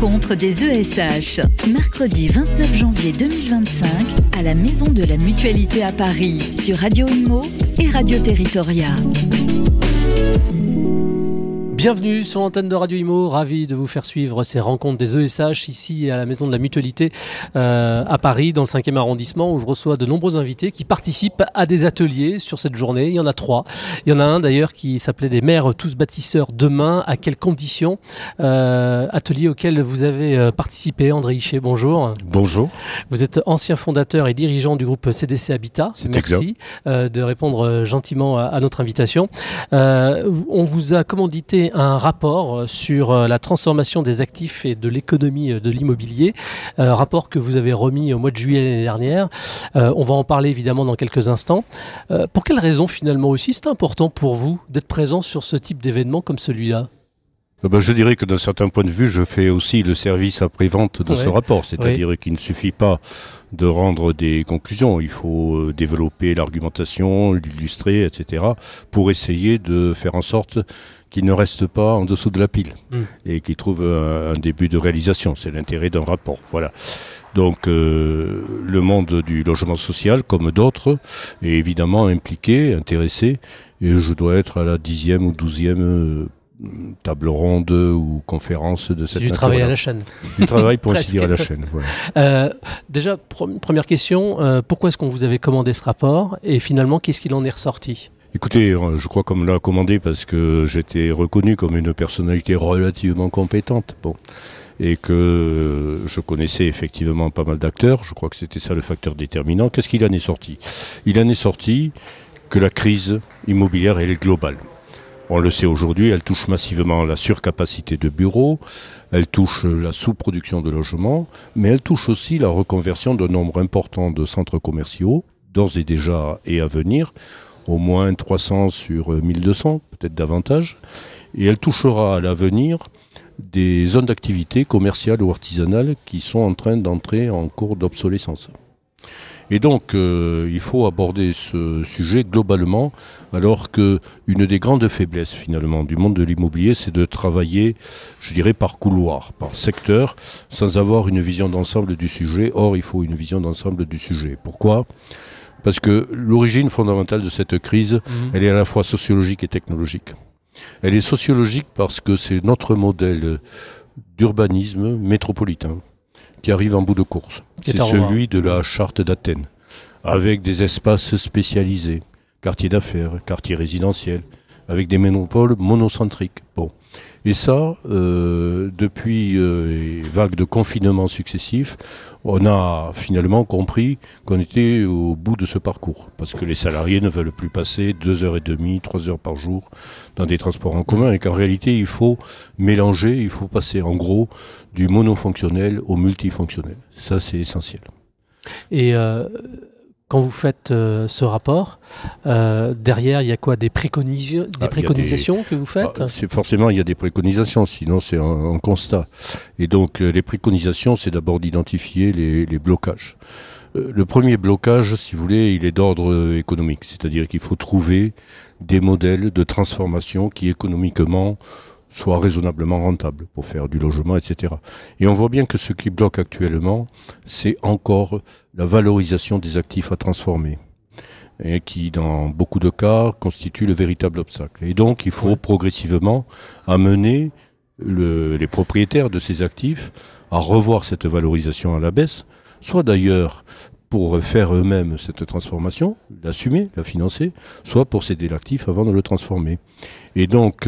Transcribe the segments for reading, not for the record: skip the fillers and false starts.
rencontre des ESH. Mercredi 29 janvier 2025 à la Maison de la Mutualité à Paris sur Radio Imo et Radio Territoria. Bienvenue sur l'antenne de Radio Imo, ravi de vous faire suivre ces rencontres des ESH ici à la Maison de la Mutualité à Paris, dans le 5e arrondissement, où je reçois de nombreux invités qui participent à des ateliers sur cette journée. Il y en a 3. Il y en a un d'ailleurs qui s'appelait « Les maires tous bâtisseurs demain, à quelles conditions ?» Atelier auquel vous avez participé. André Hichet, bonjour. Bonjour. Vous êtes ancien fondateur et dirigeant du groupe CDC Habitat. Merci de répondre gentiment à notre invitation. On vous a commandité un rapport sur la transformation des actifs et de l'économie de l'immobilier, rapport que vous avez remis au mois de juillet l'année dernière. On va en parler évidemment dans quelques instants. Pour quelles raisons finalement aussi c'est important pour vous d'être présent sur ce type d'événement comme celui-là ? Je dirais que d'un certain point de vue, je fais aussi le service après-vente de ce rapport. C'est-à-dire qu'il ne suffit pas de rendre des conclusions. Il faut développer l'argumentation, l'illustrer, etc. pour essayer de faire en sorte qu'il ne reste pas en dessous de la pile et qu'il trouve un début de réalisation. C'est l'intérêt d'un rapport. Voilà. Donc le monde du logement social, comme d'autres, est évidemment impliqué, intéressé. Et je dois être à la 10e ou 12e table ronde ou conférence de cette nature. Du travail à la chaîne. Du travail pour ainsi dire à la chaîne. Voilà. Déjà, première question, pourquoi est-ce qu'on vous avait commandé ce rapport et finalement, qu'est-ce qu'il en est ressorti ? Écoutez, je crois qu'on me l'a commandé parce que j'étais reconnu comme une personnalité relativement compétente. Et que je connaissais effectivement pas mal d'acteurs. Je crois que c'était ça le facteur déterminant. Qu'est-ce qu'il en est sorti ? Il en est sorti que la crise immobilière, elle est globale. On le sait aujourd'hui, elle touche massivement la surcapacité de bureaux, elle touche la sous-production de logements, mais elle touche aussi la reconversion d'un nombre important de centres commerciaux, d'ores et déjà et à venir, au moins 300 sur 1200, peut-être davantage, et elle touchera à l'avenir des zones d'activité commerciales ou artisanales qui sont en train d'entrer en cours d'obsolescence. Et donc, il faut aborder ce sujet globalement, alors que une des grandes faiblesses finalement du monde de l'immobilier, c'est de travailler, je dirais, par couloir, par secteur, sans avoir une vision d'ensemble du sujet. Or, il faut une vision d'ensemble du sujet. Pourquoi ? Parce que l'origine fondamentale de cette crise, elle est à la fois sociologique et technologique. Elle est sociologique parce que c'est notre modèle d'urbanisme métropolitain qui arrive en bout de course. C'est celui de la charte d'Athènes, avec des espaces spécialisés, quartiers d'affaires, quartiers résidentiels, avec des métropoles monocentriques. Et ça, depuis les vagues de confinement successifs, on a finalement compris qu'on était au bout de ce parcours. Parce que les salariés ne veulent plus passer 2h30, 3 heures par jour dans des transports en commun. Et qu'en réalité, il faut mélanger, il faut passer en gros du monofonctionnel au multifonctionnel. Ça, c'est essentiel. Et quand vous faites ce rapport, derrière, il y a quoi ? Des préconisations que vous faites ? Forcément, il y a des préconisations, sinon c'est un constat. Et donc, les préconisations, c'est d'abord d'identifier les blocages. Le premier blocage, si vous voulez, il est d'ordre économique. C'est-à-dire qu'il faut trouver des modèles de transformation qui, économiquement, soient raisonnablement rentables pour faire du logement, etc. Et on voit bien que ce qui bloque actuellement, c'est encore la valorisation des actifs à transformer, et qui, dans beaucoup de cas, constitue le véritable obstacle. Et donc, il faut progressivement amener les propriétaires de ces actifs à revoir cette valorisation à la baisse, soit d'ailleurs pour faire eux-mêmes cette transformation, l'assumer, la financer, soit pour céder l'actif avant de le transformer. Et donc,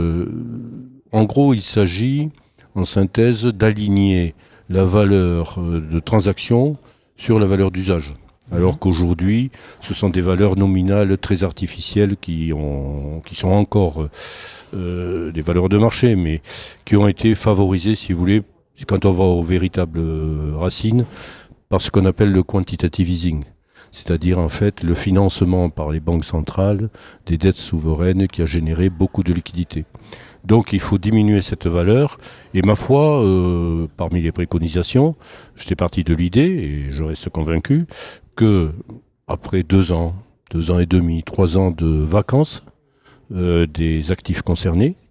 en gros, il s'agit, en synthèse, d'aligner la valeur de transaction sur la valeur d'usage. Alors qu'aujourd'hui, ce sont des valeurs nominales très artificielles qui sont encore des valeurs de marché, mais qui ont été favorisées, si vous voulez, quand on va aux véritables racines, par ce qu'on appelle le quantitative easing. C'est-à-dire en fait le financement par les banques centrales des dettes souveraines qui a généré beaucoup de liquidités. Donc il faut diminuer cette valeur et ma foi, parmi les préconisations, j'étais parti de l'idée et je reste convaincu que après 2 ans et demi, 3 ans de vacances des actifs concernés,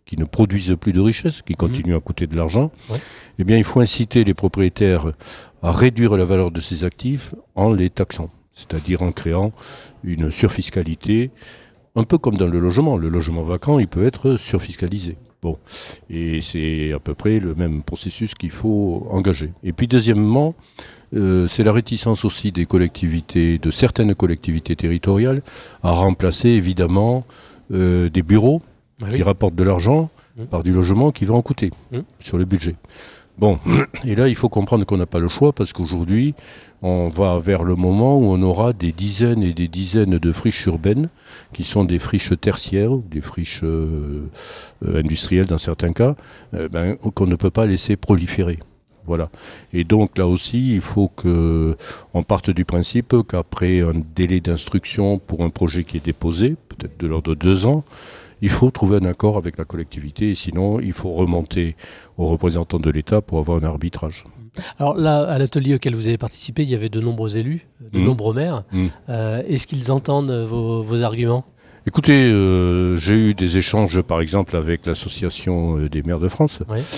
qui ne produisent plus de richesse, qui continuent à coûter de l'argent, eh bien, il faut inciter les propriétaires à réduire la valeur de ces actifs en les taxant, c'est-à-dire en créant une surfiscalité, un peu comme dans le logement. Le logement vacant, il peut être surfiscalisé. Bon, et c'est à peu près le même processus qu'il faut engager. Et puis deuxièmement, c'est la réticence aussi des collectivités, de certaines collectivités territoriales, à remplacer évidemment des bureaux qui rapportent de l'argent par du logement qui va en coûter sur le budget. Bon, et là il faut comprendre qu'on n'a pas le choix parce qu'aujourd'hui on va vers le moment où on aura des dizaines et des dizaines de friches urbaines qui sont des friches tertiaires, des friches industrielles dans certains cas, qu'on ne peut pas laisser proliférer. Voilà. Et donc là aussi, il faut qu'on parte du principe qu'après un délai d'instruction pour un projet qui est déposé, peut-être de l'ordre de 2 ans, il faut trouver un accord avec la collectivité et sinon il faut remonter aux représentants de l'État pour avoir un arbitrage. Alors là, à l'atelier auquel vous avez participé, il y avait de nombreux élus, de nombreux maires. Est-ce qu'ils entendent vos arguments ? Écoutez, j'ai eu des échanges par exemple avec l'association des maires de France,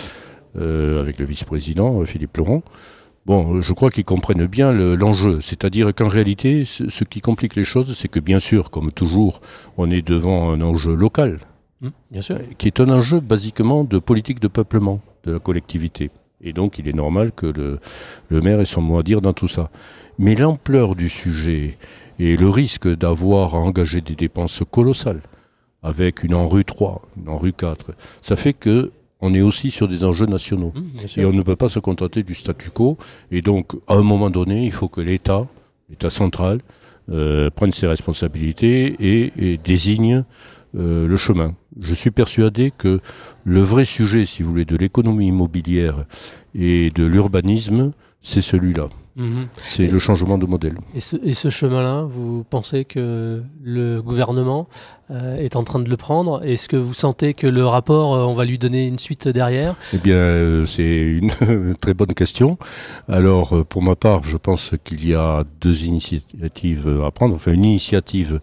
avec le vice-président Philippe Laurent. Bon, je crois qu'ils comprennent bien l'enjeu. C'est-à-dire qu'en réalité, ce qui complique les choses, c'est que bien sûr, comme toujours, on est devant un enjeu local, bien sûr, qui est un enjeu basiquement de politique de peuplement de la collectivité. Et donc, il est normal que le maire ait son mot à dire dans tout ça. Mais l'ampleur du sujet et le risque d'avoir à engager des dépenses colossales, avec une ANRU 3, une ANRU 4, ça fait que on est aussi sur des enjeux nationaux. Et on ne peut pas se contenter du statu quo. Et donc, à un moment donné, il faut que l'État central, prenne ses responsabilités et désigne le chemin. Je suis persuadé que le vrai sujet, si vous voulez, de l'économie immobilière et de l'urbanisme, c'est celui-là. C'est le changement de modèle. Et ce chemin-là, vous pensez que le gouvernement est en train de le prendre ? Est-ce que vous sentez que le rapport, on va lui donner une suite derrière ? Eh bien, c'est une très bonne question. Alors, pour ma part, je pense qu'il y a 2 initiatives à prendre. Enfin, une initiative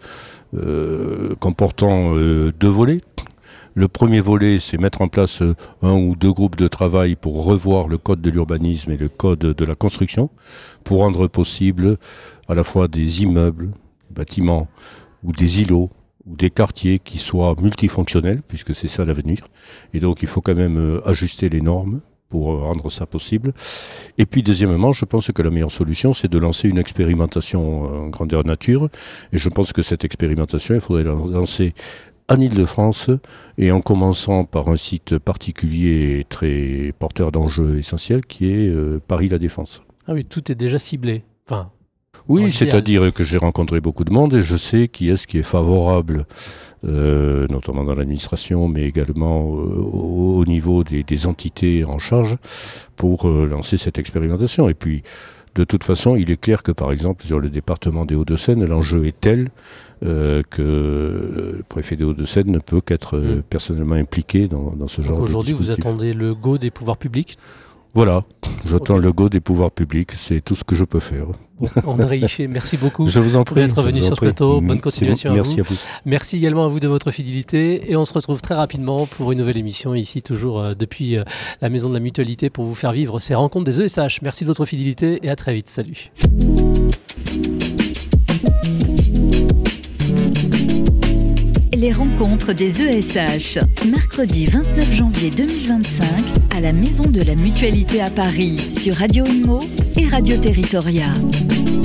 comportant 2 volets. Le premier volet, c'est mettre en place 1 ou 2 groupes de travail pour revoir le code de l'urbanisme et le code de la construction, pour rendre possible à la fois des immeubles, des bâtiments, ou des îlots, ou des quartiers qui soient multifonctionnels, puisque c'est ça l'avenir. Et donc, il faut quand même ajuster les normes pour rendre ça possible. Et puis, deuxièmement, je pense que la meilleure solution, c'est de lancer une expérimentation en grandeur nature. Et je pense que cette expérimentation, il faudrait la lancer en Île-de-France, et en commençant par un site particulier et très porteur d'enjeux essentiels qui est Paris La Défense. Ah oui, tout est déjà ciblé. Enfin, oui, c'est-à-dire que j'ai rencontré beaucoup de monde et je sais qui est favorable, notamment dans l'administration, mais également au niveau des entités en charge pour lancer cette expérimentation. Et puis, de toute façon, il est clair que, par exemple, sur le département des Hauts-de-Seine, l'enjeu est tel que le préfet des Hauts-de-Seine ne peut qu'être personnellement impliqué dans ce genre de dispositif. Aujourd'hui, vous attendez le go des pouvoirs publics ? Voilà, j'attends le go des pouvoirs publics, c'est tout ce que je peux faire. Bon, André Hichet, merci beaucoup je vous en prie, d'être venu sur ce plateau. Bonne continuation merci à vous. Merci également à vous de votre fidélité et on se retrouve très rapidement pour une nouvelle émission ici toujours depuis la Maison de la Mutualité pour vous faire vivre ces rencontres des ESH. Merci de votre fidélité et à très vite. Salut. Les rencontres des ESH, mercredi 29 janvier 2025 à la Maison de la Mutualité à Paris sur Radio Imo et Radio Territoria.